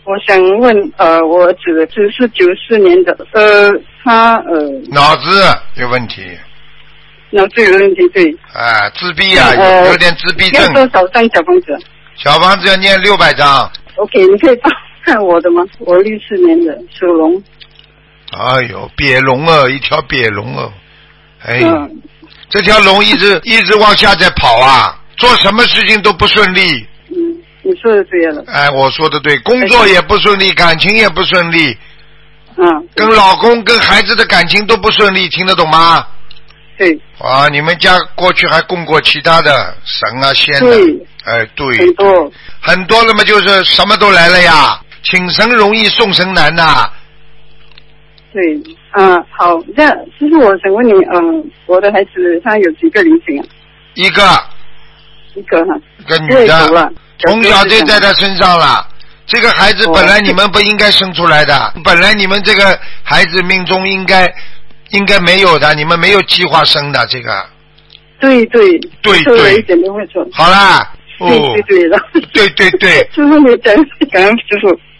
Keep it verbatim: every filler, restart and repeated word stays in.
我想问，呃，我儿子只是九四年的，呃，他呃脑子有问题， 脑子有问题，对。 啊，自闭啊， 呃、 有有点自闭症。 要多少张小房子？ 小房子要念六百张。 OK， 你可以帮看我的吗？我六四年的属龙。 哎呦，瘪龙哦，一条瘪龙哦，哎， 嗯、 这条龙一直一直往下在跑啊，做什么事情都不顺利。 嗯。你说的对了。 哎，我说的对，工作也不顺利，感情也不顺利。 嗯。 跟老公、跟孩子的感情都不顺利，听得懂吗？ 对。 啊，你们家过去还供过其他的神啊、仙的？ 对。 哎，对。 很多。 很多了嘛，就是什么都来了呀，请神容易送神难呐、啊。 对，嗯、呃，好，这样，其实我想问你，嗯、呃，我的孩子他有几个灵性啊？ 一个。 一个哈。 一个女的。从小就在他身上了，这个孩子本来你们不应该生出来的，哦、本来你们这个孩子命中应该应该没有的，你们没有计划生的这个。 对对对对， 一点都会错。 好啦， 对对对了， 对对对， 师傅你讲，感恩师傅。